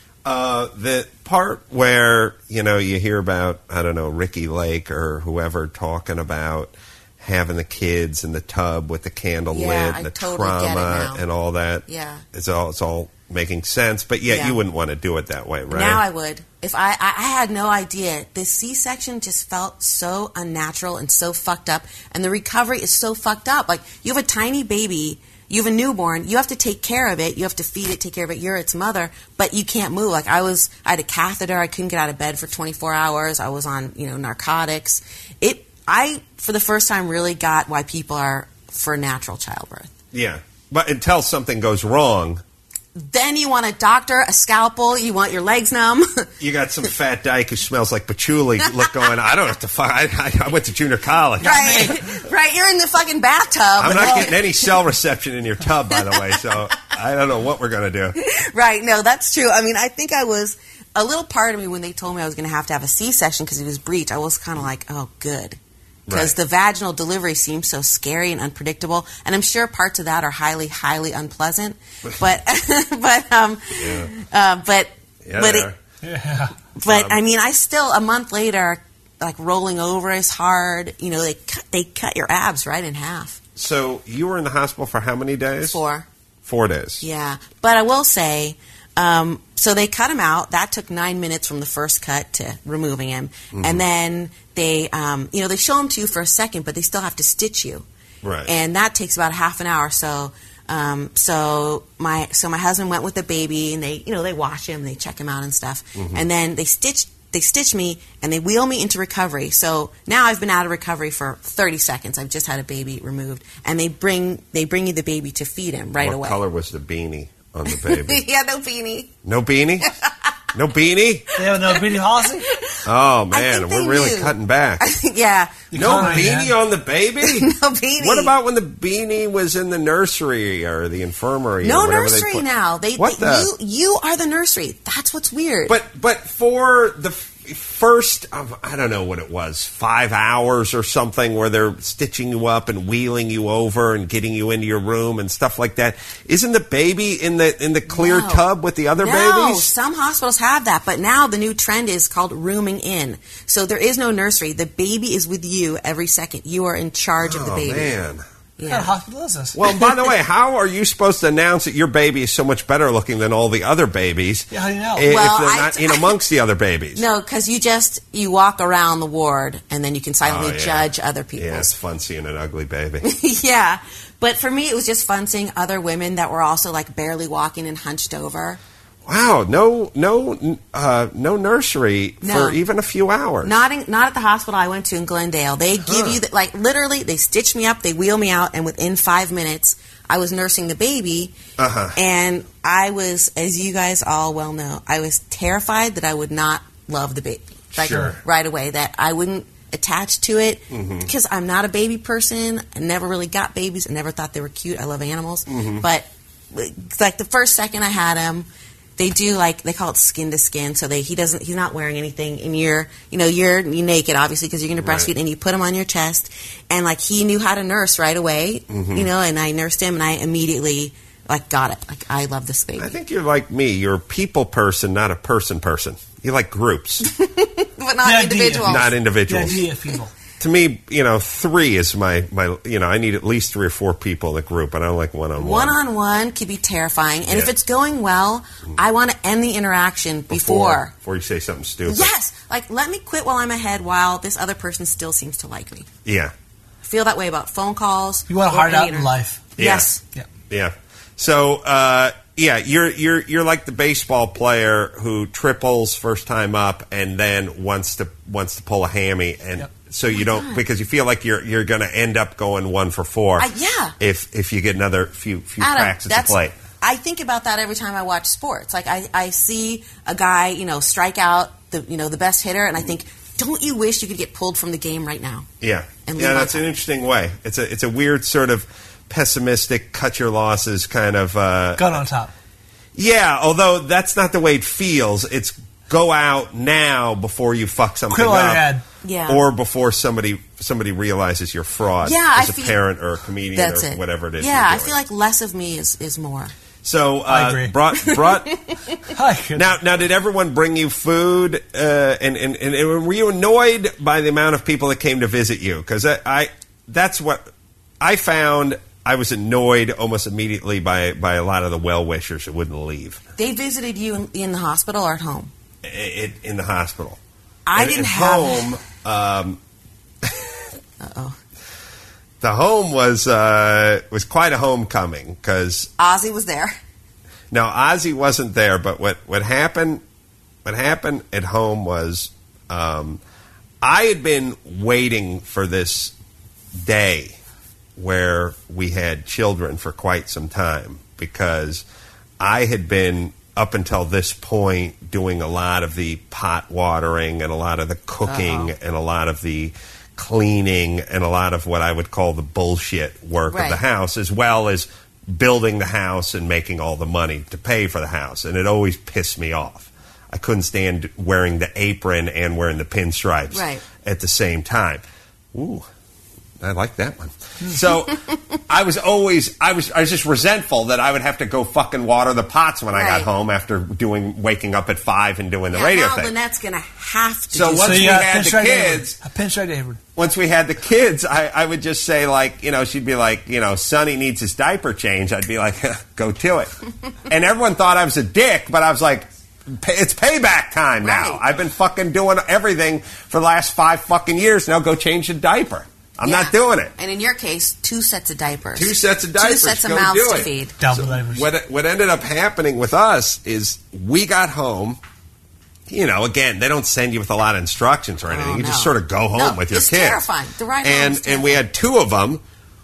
Uh, the part where, you know, you hear about, I don't know, Ricky Lake or whoever talking about having the kids in the tub with the candle yeah, lit, I and the totally trauma and all that. Yeah, it's all it's all making sense. But yet, yeah. you wouldn't want to do it that way, right? Now I would. If I, I, I had no idea. This C-section just felt so unnatural and so fucked up, and the recovery is so fucked up. Like, you have a tiny baby, you have a newborn, you have to take care of it, you have to feed it, take care of it. You're its mother, but you can't move. Like, I was, I had a catheter, I couldn't get out of bed for twenty-four hours. I was on, you know, narcotics. It. I, for the first time, really got why people are for natural childbirth. Yeah. But until something goes wrong. Then you want a doctor, a scalpel, you want your legs numb. You got some fat dyke who smells like patchouli look going, I don't have to fuck, I, I went to junior college. Right, right, you're in the fucking bathtub. I'm not getting any cell reception in your tub, by the way, so I don't know what we're going to do. Right, no, that's true. I mean, I think I was, a little part of me when they told me I was going to have to have a C-section because it was breech, I was kind of like, oh, good. Because right. the vaginal delivery seems so scary and unpredictable, and I'm sure parts of that are highly, highly unpleasant. But, but, um, yeah. uh, but, yeah, but, it, yeah. but um, I mean, I still a month later, like rolling over is hard. You know, they cut, they cut your abs right in half. So you were in the hospital for how many days? Four. Four days. Yeah, but I will say. Um, so they cut him out. That took nine minutes from the first cut to removing him. Mm-hmm. And then they, um, you know, they show him to you for a second, but they still have to stitch you. Right. And that takes about a half an hour. So, um, so my, so my husband went with the baby and they, you know, they wash him, they check him out and stuff. Mm-hmm. And then they stitch, they stitch me and they wheel me into recovery. So now I've been out of recovery for thirty seconds. I've just had a baby removed and they bring, they bring you the baby to feed him right what away. What color was the beanie on the baby? Yeah, no beanie. No beanie? No beanie? They have no beanie policy? Oh, man, we're really knew. cutting back. Yeah. You no beanie on the baby? No beanie. What about when the beanie was in the nursery or the infirmary? No or whatever nursery they put? now. They, what they, the? You, you are the nursery. That's what's weird. But but for the first, um, I don't know what it was, five hours or something, where they're stitching you up and wheeling you over and getting you into your room and stuff like that. Isn't the baby in the in the clear no. tub with the other no, babies? Some hospitals have that, but now the new trend is called rooming in. So there is no nursery. The baby is with you every second. You are in charge oh, of the baby. Man. Yeah. What hospital is this? Well, by the way, how are you supposed to announce that your baby is so much better looking than all the other babies? Yeah, how do you know? If well, they're I, not in amongst the other babies. No, because you just you walk around the ward and then you can silently oh, yeah. judge other people. Yeah, it's fun seeing an ugly baby. Yeah, but for me, it was just fun seeing other women that were also like barely walking and hunched over. Wow, no, no, uh, no nursery No. for even a few hours. Not in, not at the hospital I went to in Glendale. They give Huh. you the, like literally they stitch me up, they wheel me out, and within five minutes I was nursing the baby, Uh-huh. and I was, as you guys all well know, I was terrified that I would not love the baby. Like, Sure. right away, that I wouldn't attach to it Mm-hmm. because I'm not a baby person. I never really got babies. I never thought they were cute. I love animals. Mm-hmm. But, like, the first second I had him, they do, like, they call it skin to skin. So they he doesn't, he's not wearing anything, and you're, you know, you're, you're naked, obviously, because you're going to breastfeed, Right. and you put him on your chest. And, like, he knew how to nurse right away, Mm-hmm. you know, and I nursed him, and I immediately, like, got it. Like, I love this baby. I think you're like me. You're a people person, not a person person. You like groups, But not The idea. individuals. not The individuals. idea of people. To me, you know, three is my, my, you know, I need at least three or four people in the group. I don't like one-on-one. One-on-one could be terrifying. And if Yeah. it's going well, I want to end the interaction before. Before you say something stupid. Yes! Like, let me quit while I'm ahead while this other person still seems to like me. Yeah. I feel that way about phone calls. You want to or hard any out in inter- life. Yes. Yeah. Yeah. So, uh, yeah, you're you're you're like the baseball player who triples first time up and then wants to wants to pull a hammy, and Yep. so you don't because you feel like you're you're going to end up going one for four. I- yeah. If if you get another few few Adam, cracks at the that's- plate. I think about that every time I watch sports. Like, I, I see a guy, you know, strike out the, you know, the best hitter, and I think, don't you wish you could get pulled from the game right now? Yeah, And yeah, leave that's on an top. interesting way. It's a it's a weird sort of pessimistic, cut your losses kind of. Uh, Gun on top. yeah, although that's not the way it feels. It's go out now before you fuck something Quit while up, you're ahead. Yeah. or before somebody somebody realizes you're fraud. Yeah, I as a feel- parent or a comedian That's or it. whatever it is. Yeah, you're I doing. feel like less of me is, is more. So uh, I agree. brought brought I could- now now did everyone bring you food uh, and, and and and were you annoyed by the amount of people that came to visit you? Because I, I that's what I found. I was annoyed almost immediately by by a lot of the well wishers who wouldn't leave They visited you in, in the hospital or at home? i- i- in the hospital. I And didn't at have home. Um, Uh-oh. the home was uh, was quite a homecoming because Ozzy was there. no, Ozzy wasn't there. But what what happened what happened at home was um, I had been waiting for this day where we had children for quite some time because I had been up until this point doing a lot of the pot watering and a lot of the cooking and a lot of the cleaning and a lot of what I would call the bullshit work of Right. the house, as well as building the house and making all the money to pay for the house. And it always pissed me off. I couldn't stand wearing the apron and wearing the pinstripes Right. at the same time. Ooh, I like that one. So I was always I was I was just resentful that I would have to go fucking water the pots when I got Right. home after doing waking up at five and doing the Yeah, radio now thing. Lynette's going to have to So do once So we you got a had the pinstripe kids, apron. A pinstripe apron. once we had the kids, I, I would just say, like, you know, she'd be like, you know, Sonny needs his diaper change. I'd be like, go to it. And everyone thought I was a dick, but I was like, pay, it's payback time now. Right. I've been fucking doing everything for the last five fucking years. Now go change the diaper. I'm Yeah. not doing it. And in your case, two sets of diapers. Two sets of diapers. Two sets of Go mouths do to it. feed. Double diapers. What what ended up happening with us is we got home. You know, again, they don't send you with a lot of instructions or anything. Oh, you just no. sort of go home No, with your it's kids. terrifying. The ride home and is and we had two of them,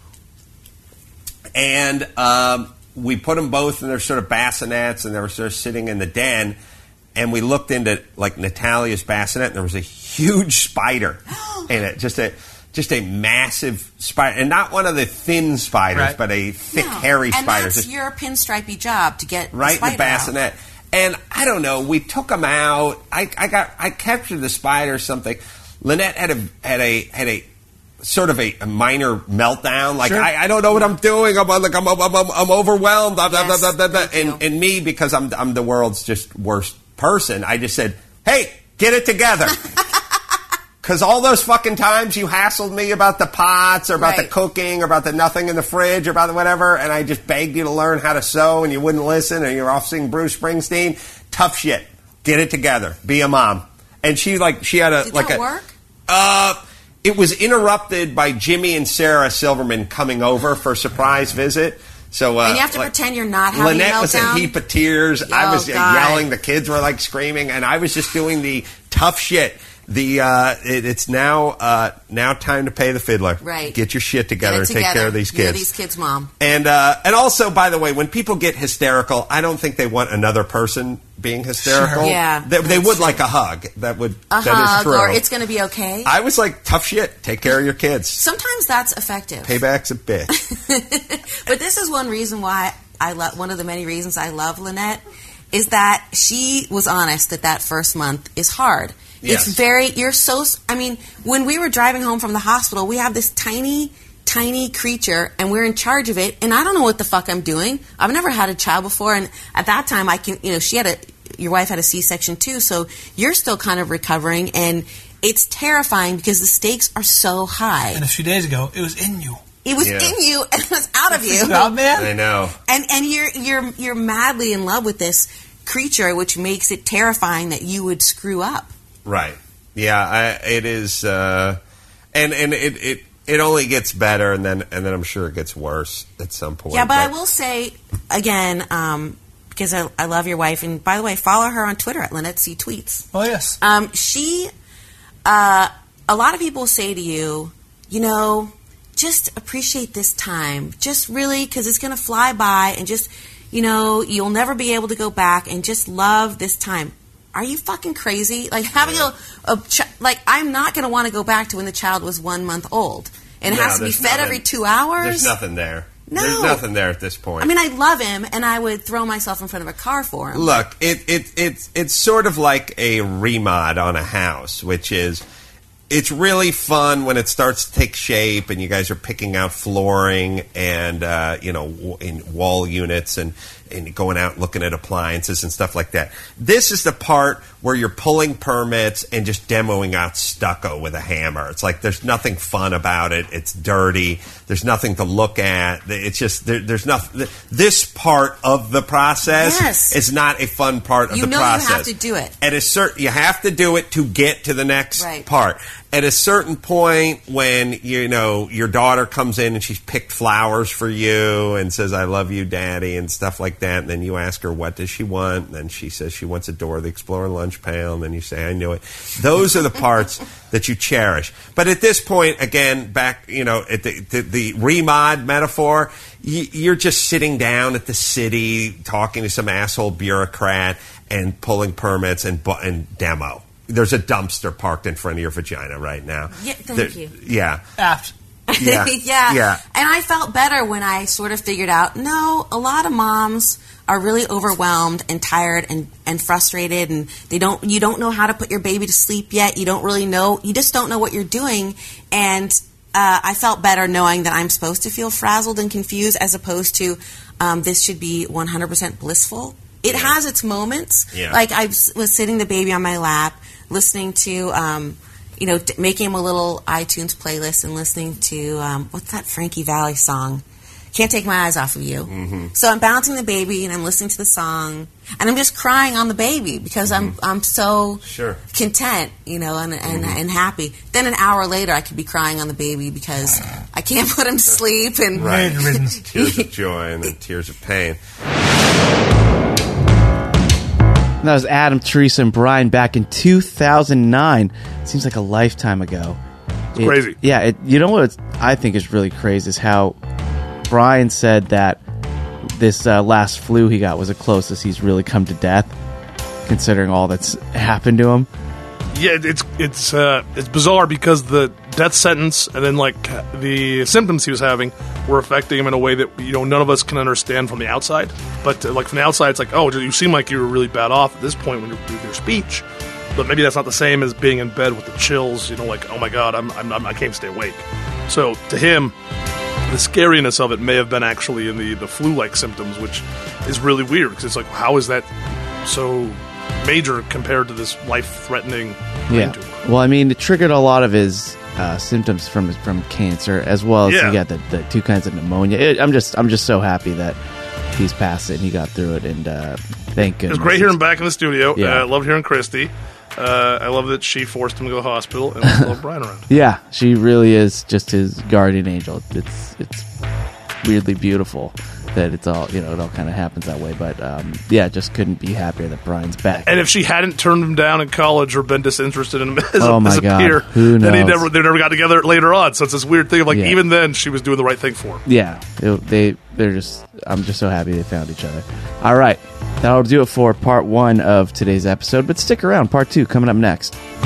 and um, we put them both in their sort of bassinets, and they were sort of sitting in the den. And we looked into like Natalia's bassinet, and there was a huge spider in it, just a just a massive spider, and not one of the thin spiders, Right. but a thick, No. hairy and spider. that's Just your pinstripey job to get right the in the spider out. bassinet. And I don't know, we took them out. I, I got I captured the spider or something. Lynette had a had a had a sort of a, a minor meltdown. Like Sure. I, I don't know what I'm doing. I'm like I'm I'm, I'm, I'm overwhelmed. Blah, blah, Yes, blah, blah, blah. me too. And and me because I'm I'm the world's just worst person. I just said, hey, get it together. Because all those fucking times you hassled me about the pots or about the Right. cooking or about the nothing in the fridge or about the whatever, and I just begged you to learn how to sew and you wouldn't listen, and you're off singing Bruce Springsteen. Tough shit. Get it together. Be a mom. And she like she had a Did like that a work? uh it was interrupted by Jimmy and Sarah Silverman coming over for a surprise visit. So, uh, And you have to like, pretend you're not having Lynette a was a meltdown? heap of tears. I Oh, was uh, God. yelling. The kids were like screaming, and I was just doing the tough shit. The uh, it, it's now uh, now time to pay the fiddler. Right. Get your shit together Get and it take together. care of these You're kids. these kids' mom. And uh, and also, by the way, when people get hysterical, I don't think they want another person being hysterical. Sure. Yeah, they, they would true. like a hug. That would A that hug, is true. or it's going to be okay. I was like, tough shit. Take care of your kids. Sometimes that's effective. Payback's a bitch. But this is one reason why I love. One of the many reasons I love Lynette is that she was honest that that first month is hard. Yes. It's very. You're so. I mean, when we were driving home from the hospital, we have this tiny, tiny creature, and we're in charge of it. And I don't know what the fuck I'm doing. I've never had a child before, and at that time, I can. You know, she had a. Your wife had a C-section too, so you're still kind of recovering, and it's terrifying because the stakes are so high. And a few days ago, it was in you. It was Yeah. in you, and it was out of you. Oh, man. I know. And and you're you're you're madly in love with this creature, which makes it terrifying that you would screw up. Right. Yeah, I, it is, uh, and and it, it it only gets better, and then and then I'm sure it gets worse at some point. Yeah, but, I will say again, um, because I, I love your wife, and by the way, follow her on Twitter at Lynette C Tweets. Oh, yes. Um, she, uh, a lot of people say to you, you know, just appreciate this time, just really, because it's going to fly by, and just, you know, you'll never be able to go back, and just love this time. Are you fucking crazy? Like having a, a ch- like I'm not going to want to go back to when the child was one month old, and it No, has to be there's fed nothing- every two hours. There's nothing there. No. There's nothing there at this point. I mean, I love him, and I would throw myself in front of a car for him. Look, it, it it's it's sort of like a remod on a house, which is it's really fun when it starts to take shape and you guys are picking out flooring and uh, you know w- in wall units and, and going out and looking at appliances and stuff like that. This is the part where you're pulling permits and just demoing out stucco with a hammer. It's like there's nothing fun about it. It's dirty. There's nothing to look at. It's just there, there's nothing. This part of the process Yes. is not a fun part of You the know you have process. to do it. At a certain, you have to do it to get to the next Right. part. At a certain point, when you know your daughter comes in and she's picked flowers for you and says, "I love you, Daddy," and stuff like that, and then you ask her, "What does she want?" And then she says she wants a Dora the Explorer lunch pail, and then you say, "I knew it." Those are the parts that you cherish. But at this point, again, back you know at the the, the remod metaphor, you, you're just sitting down at the city talking to some asshole bureaucrat and pulling permits and bu- and demo. There's a dumpster parked in front of your vagina right now. Yeah, thank There- you. Yeah. Apt. Yeah. yeah. Yeah. And I felt better when I sort of figured out, no, a lot of moms are really overwhelmed and tired and, and frustrated, and they don't you don't know how to put your baby to sleep yet. You don't really know. You just don't know what you're doing. And uh, I felt better knowing that I'm supposed to feel frazzled and confused as opposed to um, this should be one hundred percent blissful. It has its moments. Yeah. Like I was sitting the baby on my lap, listening to, um, you know, d- making him a little iTunes playlist and listening to, um, what's that Frankie Valli song? Can't Take My Eyes Off of You. Mm-hmm. So I'm bouncing the baby and I'm listening to the song and I'm just crying on the baby because Mm-hmm. I'm I'm so Sure. content, you know, and and, Mm-hmm. and happy. Then an hour later I could be crying on the baby because I can't put him to sleep and Right. Maiden riddance. Tears of joy and then tears of pain. That was Adam, Teresa, and Brian back in two thousand nine. Seems like a lifetime ago. It's crazy. Yeah, it, you know what it's, I think is really crazy is how Brian said that this uh, last flu he got was the closest he's really come to death, considering all that's happened to him. Yeah, it's it's uh, it's bizarre because the death sentence and then like the symptoms he was having were affecting him in a way that you know none of us can understand from the outside. But uh, like from the outside, it's like, oh, you seem like you were really bad off at this point when you're, with your speech. But maybe that's not the same as being in bed with the chills. You know, like, oh my god, I'm, I'm, I'm I can't stay awake. So to him, the scariness of it may have been actually in the the flu-like symptoms, which is really weird because it's like, how is that so major compared to this life-threatening brain Yeah. tumor? Well, I mean, it triggered a lot of his uh, symptoms from from cancer, as well as Yeah. he got the, the two kinds of pneumonia. It, I'm just I'm just so happy that he's past it and he got through it, and uh, thank It goodness. was great hearing him back in the studio. Yeah. Uh, I loved hearing Christy. Uh, I love that she forced him to go to the hospital, and I love Brian around. Yeah, she really is just his guardian angel. It's it's weirdly beautiful. that it's all, you know, it all kind of happens that way. But um, yeah, just couldn't be happier that Brian's back. And if she hadn't turned him down in college or been disinterested in him as, oh a, my as a God. peer, Who then he knows? never they never got together later on. So it's this weird thing of like Yeah. even then she was doing the right thing for him. Yeah, it, they they're just. I'm just so happy they found each other. All right, that'll do it for part one of today's episode. But stick around, part two coming up next.